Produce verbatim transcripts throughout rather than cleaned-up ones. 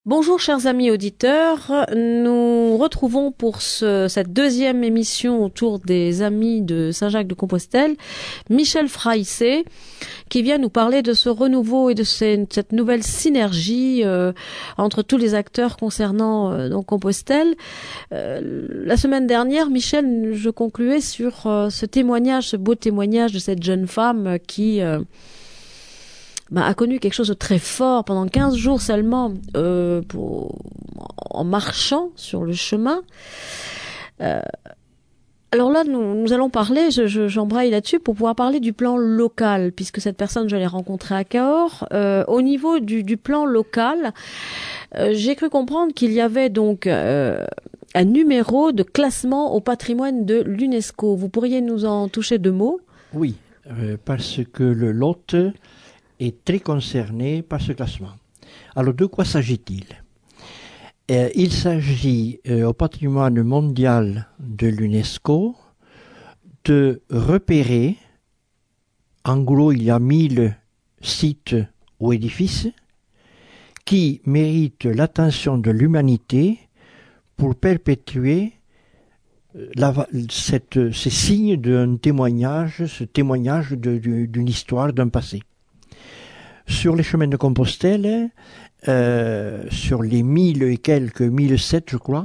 Bonjour chers amis auditeurs, nous retrouvons pour ce, cette deuxième émission autour des amis de Saint-Jacques-de-Compostelle, Michel Fraissé, qui vient nous parler de ce renouveau et de ces, cette nouvelle synergie euh, entre tous les acteurs concernant euh, donc Compostelle. Euh, la semaine dernière, Michel, je concluais sur euh, ce témoignage, ce beau témoignage de cette jeune femme qui... Euh, Bah, a connu quelque chose de très fort pendant quinze jours seulement euh, pour, en marchant sur le chemin. Euh, alors là, nous, nous allons parler, je, je, j'embraye là-dessus pour pouvoir parler du plan local, puisque cette personne, je l'ai rencontrée à Cahors. Euh, au niveau du, du plan local, euh, j'ai cru comprendre qu'il y avait donc euh, un numéro de classement au patrimoine de l'UNESCO. Vous pourriez nous en toucher deux mots ? Oui, euh, parce que le Lot est très concerné par ce classement. Alors, de quoi s'agit-il ? euh, Il s'agit euh, au patrimoine mondial de l'UNESCO de repérer, en gros, il y a mille sites ou édifices qui méritent l'attention de l'humanité pour perpétuer la, cette, ces signes d'un témoignage, ce témoignage de, de, d'une histoire, d'un passé. Sur les chemins de Compostelle, euh, sur les mille et quelques, mille sept je crois,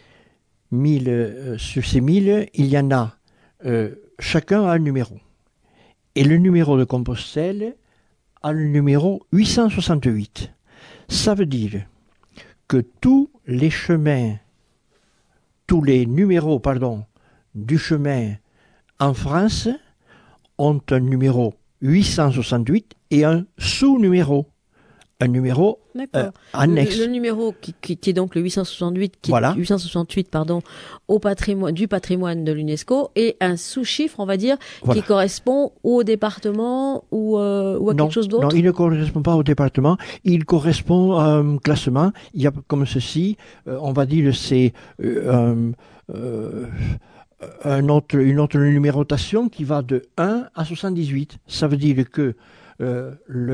mille, euh, sur ces mille, il y en a, euh, chacun a un numéro. Et le numéro de Compostelle a le numéro huit cent soixante-huit. Ça veut dire que tous les chemins, tous les numéros, pardon, du chemin en France ont un numéro huit cent soixante-huit et un sous-numéro, un numéro euh, annexe. Le, le numéro qui, qui, qui est donc le huit cent soixante-huit, qui voilà. est huit cent soixante-huit pardon, au patrimoine, du patrimoine de l'UNESCO, et un sous-chiffre, on va dire, voilà, qui correspond au département ou, euh, ou à non, quelque chose d'autre. Non, il ne correspond pas au département, il correspond à un classement. Il y a comme ceci, euh, on va dire, c'est euh, euh, un autre, une autre numérotation qui va de un à soixante-dix-huit. Ça veut dire que euh,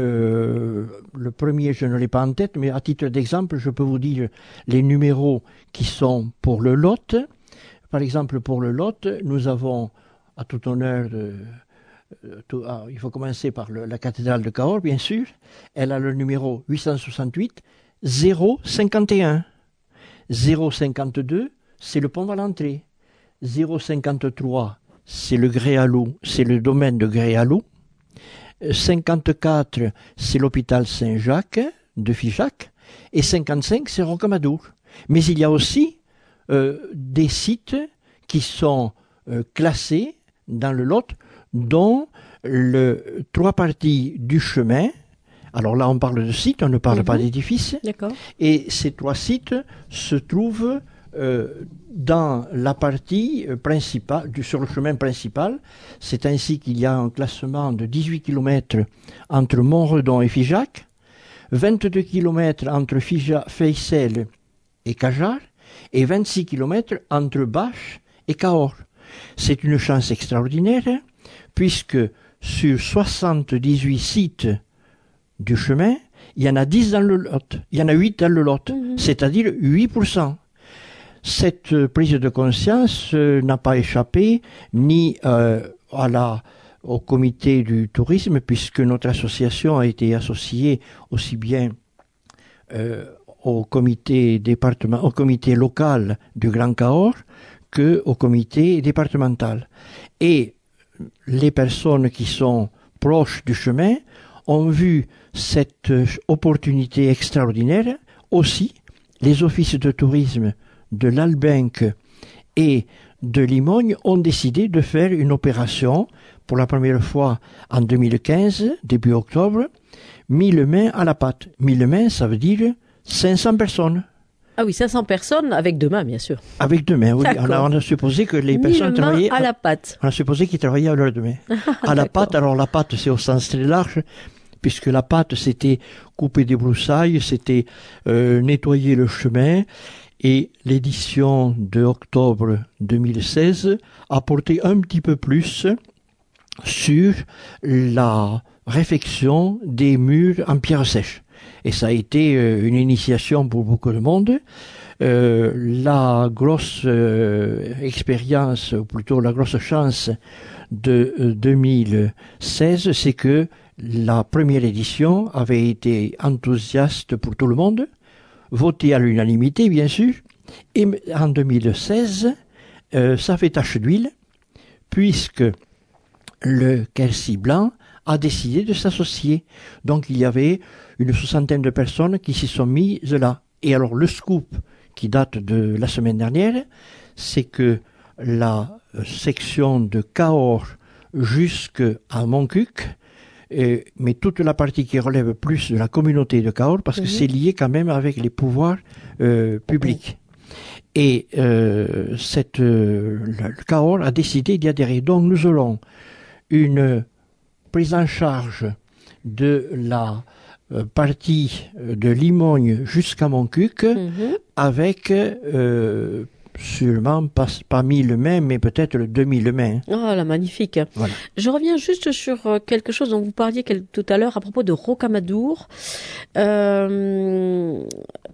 le, le premier, je ne l'ai pas en tête, mais à titre d'exemple, je peux vous dire les numéros qui sont pour le Lot. Par exemple, pour le Lot, nous avons, à tout honneur, de, tout, ah, il faut commencer par le, la cathédrale de Cahors, bien sûr. Elle a le numéro huit cent soixante-huit zéro cinquante et un. zéro cinquante-deux, c'est le pont Valentré. zéro cinquante-trois, c'est le Gréalou, c'est le domaine de Gréalou. cinquante-quatre, c'est l'hôpital Saint-Jacques de Figeac. Et cinquante-cinq, c'est Rocamadour. Mais il y a aussi euh, des sites qui sont euh, classés dans le Lot, dont le, trois parties du chemin. Alors là, on parle de sites, on ne parle mmh. pas d'édifices. D'accord. Et ces trois sites se trouvent Euh, dans la partie principale, du, sur le chemin principal. C'est ainsi qu'il y a un classement de dix-huit kilomètres entre Montredon et Figeac, vingt-deux kilomètres entre Feycelles et Cajarc, et vingt-six kilomètres entre Bache et Cahors. C'est une chance extraordinaire, puisque sur soixante-dix-huit sites du chemin, il y en a dix dans le Lot, il y en a huit dans le Lot, mmh. c'est-à-dire huit pour cent. Cette prise de conscience euh, n'a pas échappé ni euh, à la, au comité du tourisme, puisque notre association a été associée aussi bien euh, au comité département, au comité local du Grand Cahors qu'au comité départemental. Et les personnes qui sont proches du chemin ont vu cette opportunité extraordinaire. Aussi, les offices de tourisme de l'Albenque et de Limogne ont décidé de faire une opération pour la première fois en deux mille quinze, début octobre, mille mains à la pâte. mille mains, ça veut dire cinq cents personnes. Ah oui, cinq cents personnes avec deux mains, bien sûr. Avec deux mains, oui. On a, on a supposé que les personnes travaillaient à la pâte. On a supposé qu'ils travaillaient à leurs deux mains. À la pâte, alors la pâte, c'est au sens très large, puisque la pâte, c'était couper des broussailles, c'était euh, nettoyer le chemin. Et l'édition de octobre deux mille seize a porté un petit peu plus sur la réfection des murs en pierre sèche. Et ça a été euh, une initiation pour beaucoup de monde. Euh, la grosse euh, expérience, ou plutôt la grosse chance de euh, deux mille seize, c'est que la première édition avait été enthousiaste pour tout le monde, votée à l'unanimité bien sûr, et en deux mille seize, euh, ça fait tache d'huile, puisque le Quercy Blanc a décidé de s'associer. Donc il y avait une soixantaine de personnes qui s'y sont mises là. Et alors le scoop qui date de la semaine dernière, c'est que la section de Cahors jusqu'à Montcuq, euh, mais toute la partie qui relève plus de la communauté de Cahors, parce mmh. que c'est lié quand même avec les pouvoirs euh, publics. Et euh, cette, euh, le Cahors a décidé d'y adhérer. Donc nous aurons une prise en charge de la euh, partie de Limogne jusqu'à Montcuq, mmh. avec euh, sûrement pas, pas mille mains, mais peut-être le deux mille mains. Oh là, magnifique. Voilà. Je reviens juste sur quelque chose dont vous parliez tout à l'heure à propos de Rocamadour. Euh,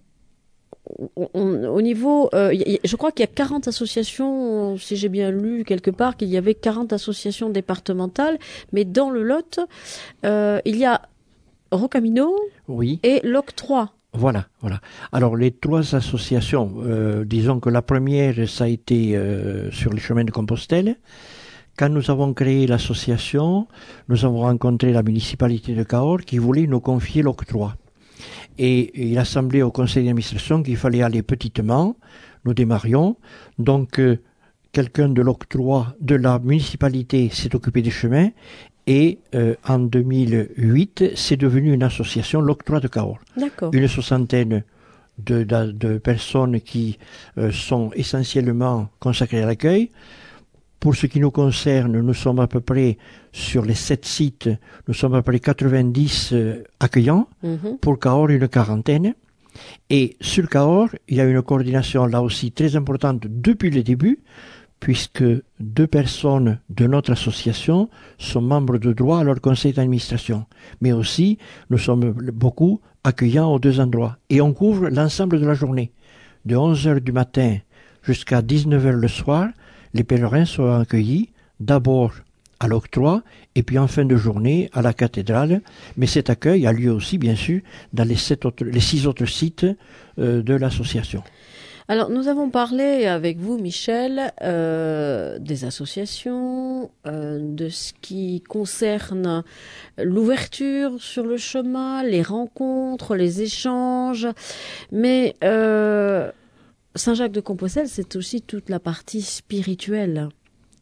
On, au niveau, euh, y, je crois qu'il y a quarante associations, si j'ai bien lu quelque part, qu'il y avait quarante associations départementales, mais dans le Lot, euh, il y a Rocamino oui. et l'Octroi. Voilà, voilà. Alors les trois associations, euh, disons que la première, ça a été euh, sur les chemins de Compostelle. Quand nous avons créé l'association, nous avons rencontré la municipalité de Cahors qui voulait nous confier l'octroi. Et il a semblé au conseil d'administration qu'il fallait aller petitement. Nous démarrions. Donc, euh, quelqu'un de l'octroi de la municipalité s'est occupé des chemins. Et euh, en deux mille huit, c'est devenu une association, l'Octroi de Cahors. D'accord. Une soixantaine de, de, de personnes qui euh, sont essentiellement consacrées à l'accueil. Pour ce qui nous concerne, nous sommes à peu près, sur les sept sites, nous sommes à peu près quatre-vingt-dix euh, accueillants, mmh. pour Cahors une quarantaine. Et sur Cahors, il y a une coordination là aussi très importante depuis le début, puisque deux personnes de notre association sont membres de droit à leur conseil d'administration. Mais aussi, nous sommes beaucoup accueillants aux deux endroits. Et on couvre l'ensemble de la journée. De onze heures du matin jusqu'à dix-neuf heures le soir, les pèlerins sont accueillis d'abord à l'octroi et puis en fin de journée à la cathédrale. Mais cet accueil a lieu aussi, bien sûr, dans les, sept autres, les six autres sites euh, de l'association. Alors, nous avons parlé avec vous, Michel, euh, des associations, euh, de ce qui concerne l'ouverture sur le chemin, les rencontres, les échanges. Mais euh, Saint-Jacques-de-Compostelle, c'est aussi toute la partie spirituelle.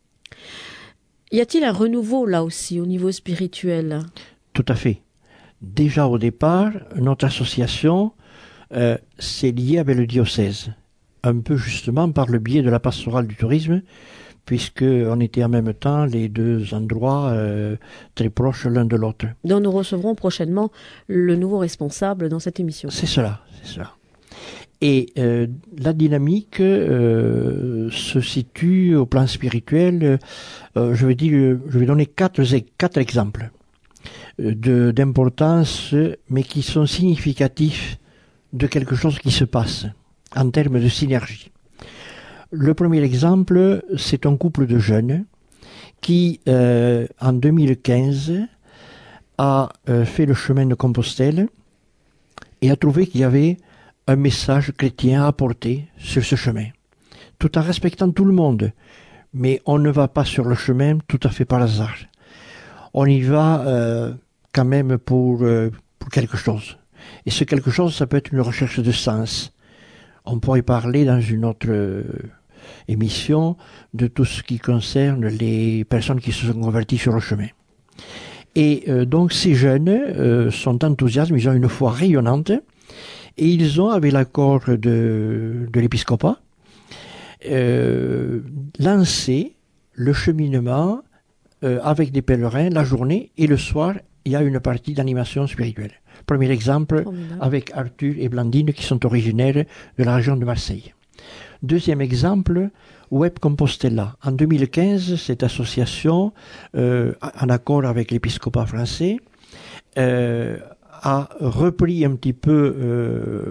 Y a-t-il un renouveau là aussi au niveau spirituel ? Tout à fait. Déjà au départ, notre association euh, s'est liée avec le diocèse. Un peu justement par le biais de la pastorale du tourisme, puisqu'on était en même temps les deux endroits euh, très proches l'un de l'autre. Donc nous recevrons prochainement le nouveau responsable dans cette émission. C'est cela, c'est cela. Et euh, la dynamique euh, se situe au plan spirituel, euh, je vais dire, je vais donner quatre, quatre exemples de, d'importance, mais qui sont significatifs de quelque chose qui se passe en termes de synergie. Le premier exemple, c'est un couple de jeunes qui, euh, en deux mille quinze, a euh, fait le chemin de Compostelle et a trouvé qu'il y avait un message chrétien à apporter sur ce chemin, tout en respectant tout le monde. Mais on ne va pas sur le chemin tout à fait par hasard. On y va euh, quand même pour, euh, pour quelque chose. Et ce quelque chose, ça peut être une recherche de sens. On pourrait parler dans une autre euh, émission de tout ce qui concerne les personnes qui se sont converties sur le chemin. Et euh, donc ces jeunes euh, sont enthousiastes, ils ont une foi rayonnante, et ils ont, avec l'accord de, de l'épiscopat, euh, lancé le cheminement euh, avec des pèlerins la journée, et le soir, il y a une partie d'animation spirituelle. Premier exemple, Formidable. Avec Arthur et Blandine, qui sont originaires de la région de Marseille. Deuxième exemple, Web Compostela. En deux mille quinze, cette association, euh, en accord avec l'épiscopat français, euh, a repris un petit peu euh,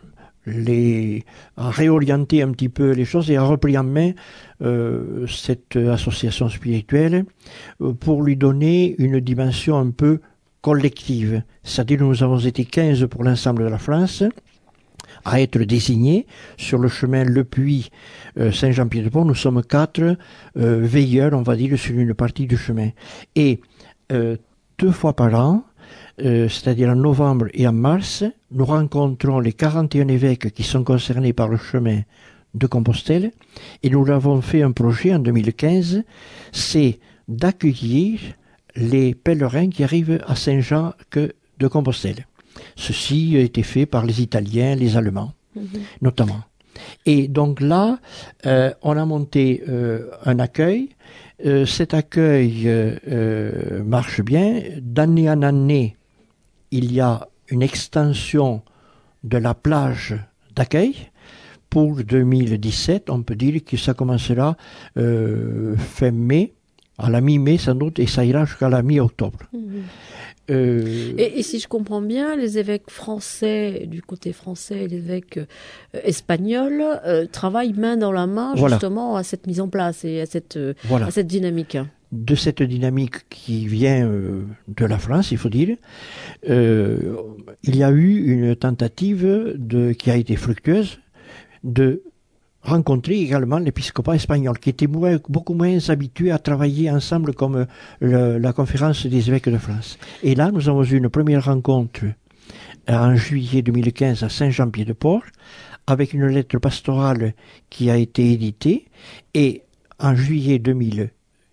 les, a réorienté un petit peu les choses et a repris en main euh, cette association spirituelle euh, pour lui donner une dimension un peu collective. C'est-à-dire que nous avons été quinze pour l'ensemble de la France à être désignés sur le chemin Le Puy euh, Saint-Jean-Pied-de-Port. Nous sommes quatre euh, veilleurs, on va dire, sur une partie du chemin. Et euh, deux fois par an, euh, c'est-à-dire en novembre et en mars, nous rencontrons les quarante et un évêques qui sont concernés par le chemin de Compostelle, et nous avons fait un projet en deux mille quinze, c'est d'accueillir les pèlerins qui arrivent à Saint-Jacques de Compostelle. Ceci a été fait par les Italiens, les Allemands, mmh. notamment. Et donc là, euh, on a monté euh, un accueil. Euh, cet accueil euh, marche bien. D'année en année, il y a une extension de la plage d'accueil. Pour deux mille dix-sept, on peut dire que ça commencera euh, fin mai, à la mi-mai sans doute, et ça ira jusqu'à la mi-octobre. Mmh. Euh... Et, et si je comprends bien, les évêques français, du côté français, et les évêques euh, espagnols euh, travaillent main dans la main voilà. justement à cette mise en place et à cette, euh, voilà. à cette dynamique. De cette dynamique qui vient euh, de la France, il faut dire, euh, il y a eu une tentative de, qui a été fructueuse de rencontrer également l'épiscopat espagnol, qui était moins, beaucoup moins habitué à travailler ensemble comme le, la conférence des évêques de France. Et là, nous avons eu une première rencontre en juillet deux mille quinze à Saint-Jean-Pied-de-Port, avec une lettre pastorale qui a été éditée, et en juillet deux mille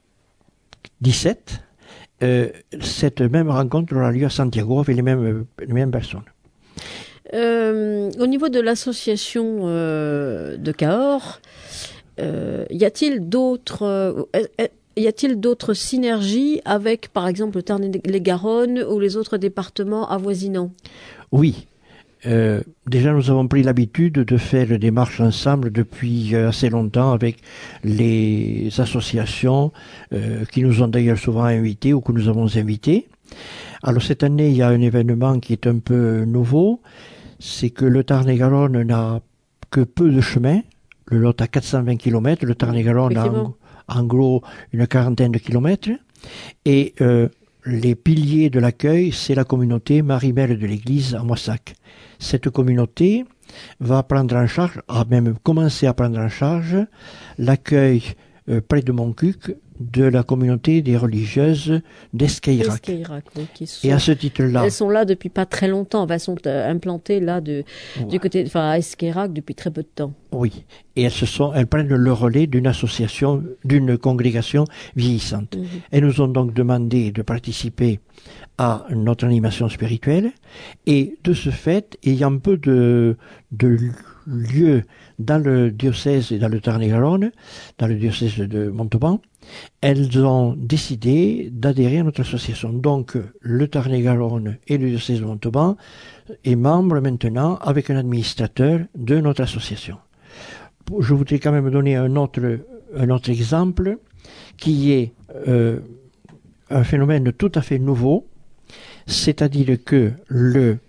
dix-sept, euh, cette même rencontre aura lieu à Santiago avec les mêmes, les mêmes personnes. Euh, au niveau de l'association euh, de Cahors, euh, y a-t-il d'autres, euh, y a-t-il d'autres synergies avec, par exemple, le Tarn-et-Garonne ou les autres départements avoisinants ? Oui. Euh, déjà, nous avons pris l'habitude de faire des marches ensemble depuis assez longtemps avec les associations euh, qui nous ont d'ailleurs souvent invités ou que nous avons invités. Alors cette année, il y a un événement qui est un peu nouveau, c'est que le Tarn-et-Garonne n'a que peu de chemin. Le Lot a quatre cent vingt kilomètres, le Tarn-et-Garonne a en, en gros une quarantaine de kilomètres. Et euh, les piliers de l'accueil, c'est la communauté Marie-Mère de l'Église à Moissac. Cette communauté va prendre en charge, a même commencé à prendre en charge, l'accueil euh, près de Montcuq de la communauté des religieuses d'Esqueirac. Oui, et à ce titre-là, elles sont là depuis pas très longtemps. Enfin, elles sont euh, implantées là de, ouais. du côté, enfin à Esqueirac depuis très peu de temps. Oui, et elles se sont, elles prennent le relais d'une association, d'une congrégation vieillissante. Mmh. Elles nous ont donc demandé de participer à notre animation spirituelle, et de ce fait, ayant peu de, de lieux dans le diocèse et dans le Tarn-et-Garonne, dans le diocèse de Montauban, elles ont décidé d'adhérer à notre association. Donc, le Tarn-et-Garonne et le diocèse de Montauban est membre maintenant avec un administrateur de notre association. Je voudrais quand même donner un autre, un autre exemple qui est euh, un phénomène tout à fait nouveau, c'est-à-dire que le,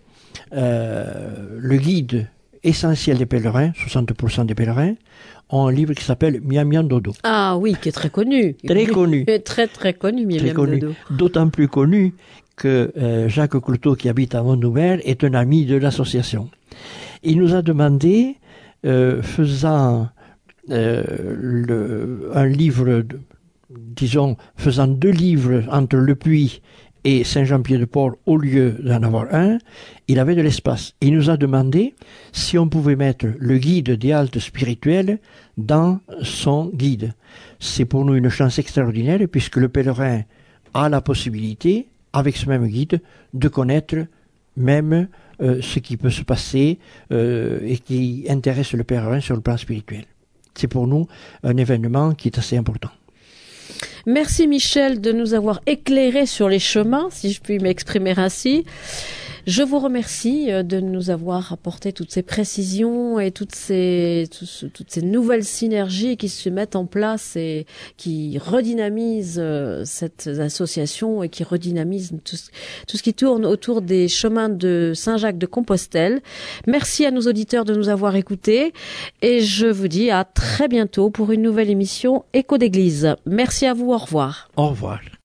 euh, le guide essentiel des pèlerins, soixante pour cent des pèlerins, ont un livre qui s'appelle Miam Miam Dodo. Ah oui, qui est très connu. Très connu. Très très connu, Miam Miam Dodo. D'autant plus connu que euh, Jacques Cloutot, qui habite à Mont-Nouvel, est un ami de l'association. Il nous a demandé, euh, faisant euh, le, un livre, de, disons, faisant deux livres entre Le Puy et Saint-Jean-Pied-de-Port, au lieu d'en avoir un, il avait de l'espace. Il nous a demandé si on pouvait mettre le guide des haltes spirituelles dans son guide. C'est pour nous une chance extraordinaire, puisque le pèlerin a la possibilité, avec ce même guide, de connaître même euh, ce qui peut se passer euh, et qui intéresse le pèlerin sur le plan spirituel. C'est pour nous un événement qui est assez important. Merci Michel de nous avoir éclairé sur les chemins, si je puis m'exprimer ainsi. Je vous remercie de nous avoir apporté toutes ces précisions et toutes ces, toutes ces nouvelles synergies qui se mettent en place et qui redynamisent cette association et qui redynamisent tout ce, tout ce qui tourne autour des chemins de Saint-Jacques-de-Compostelle. Merci à nos auditeurs de nous avoir écoutés et je vous dis à très bientôt pour une nouvelle émission Écho d'église. Merci à vous, au revoir. Au revoir.